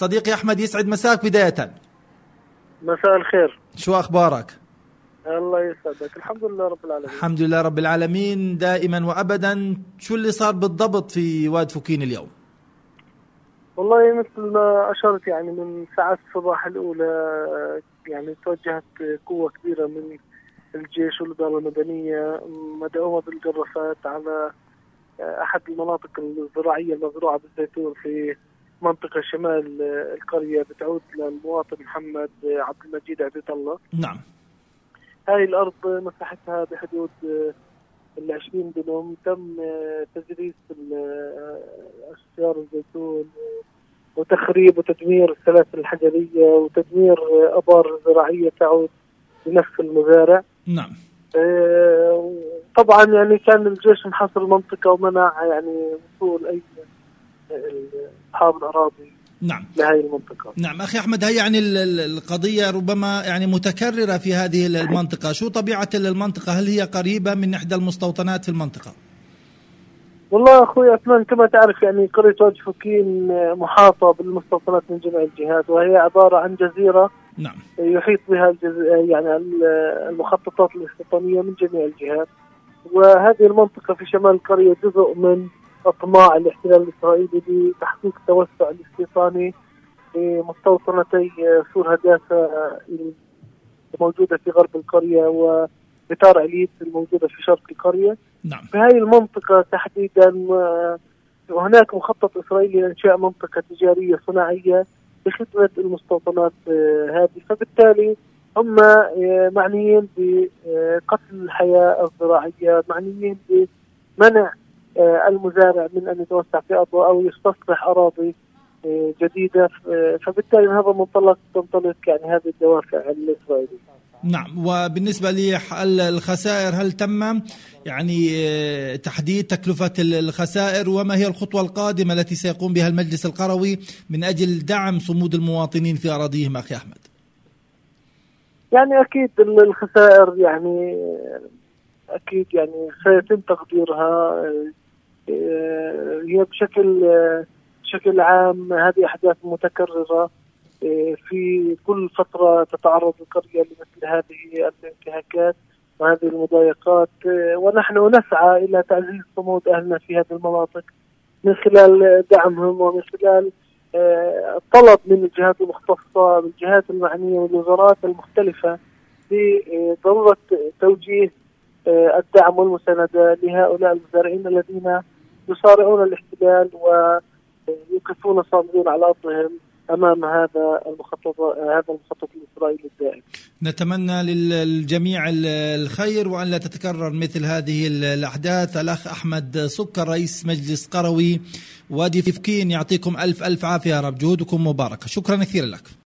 صديقي أحمد، يسعد مساك بداية. مساء الخير، شو أخبارك؟ الله يسعدك. الحمد لله رب العالمين. الحمد لله رب العالمين دائما وأبدا. شو اللي صار بالضبط في واد فوكين اليوم؟ والله مثل ما أشرت، يعني من ساعات الصباح الأولى يعني توجهت قوة كبيرة من الجيش والإدارة المدنية مدعومة بالجرافات على أحد المناطق الزراعية المزروعة بالزيتون في منطقة شمال القرية بتعود للمواطن محمد عبد المجيد عبيد الله. نعم. هاي الأرض مساحتها بحدود 20 دنم. تم تجريس أشجار الزيتون وتخريب وتدمير السلاسل الحجرية وتدمير أبار زراعية تعود لنفس المزارع. نعم. طبعا يعني كان الجيش محاصر المنطقة ومنع يعني وصول أي أصحاب الأراضي نعم لهذه المنطقة. نعم أخي أحمد، هي يعني القضية ربما يعني متكررة في هذه المنطقة. شو طبيعة المنطقة؟ هل هي قريبة من إحدى المستوطنات في المنطقة؟ والله أخوي أثمان، كما تعرف يعني قرية واد فوكين محاطة بالمستوطنات من جميع الجهات، وهي عبارة عن جزيرة. نعم. يحيط بها يعني المخططات الاستيطانية من جميع الجهات، وهذه المنطقة في شمال القرية جزء من أطماع الاحتلال الإسرائيلي لتحقيق التوسع الاستيطاني لمستوطنتي سور هداسة الموجودة في غرب القرية وبتار عليت الموجودة في شرق القرية. نعم. في هذه المنطقة تحديدا هناك مخطط إسرائيلي لإنشاء منطقة تجارية صناعية بخدمة المستوطنات هذه، فبالتالي هم معنيين بقتل الحياة الزراعية، معنيين بمنع المزارع من أن يتوسع في أرضه أو يستصلح أراضي جديدة. فبالتالي من هذا المنطلق تنطلق يعني هذه الدوافع الإسرائيلية. نعم. وبالنسبة للخسائر، هل تم يعني تحديد تكلفة الخسائر؟ وما هي الخطوة القادمة التي سيقوم بها المجلس القروي من أجل دعم صمود المواطنين في أراضيهم أخي أحمد؟ يعني أكيد الخسائر يعني أكيد يعني سيتم تقديرها. هي بشكل عام هذه أحداث متكررة في كل فترة تتعرض القرية لمثل هذه الانتهاكات وهذه المضايقات، ونحن نسعى إلى تعزيز صمود أهلنا في هذه المناطق من خلال دعمهم ومن خلال الطلب من الجهات المختصة بالجهات المعنية والوزارات المختلفة بضرورة توجيه الدعم والمساندة لهؤلاء المزارعين الذين يصارعون الاحتلال ويوقفون صامدين على أرضهم أمام هذا المخطط الإسرائيلي الدائم. نتمنى للجميع الخير وأن لا تتكرر مثل هذه الأحداث. الأخ أحمد سكر، رئيس مجلس قروي وادي فوكين، يعطيكم ألف ألف عافية يا رب، جهودكم مباركة. شكرا كثيرا لك.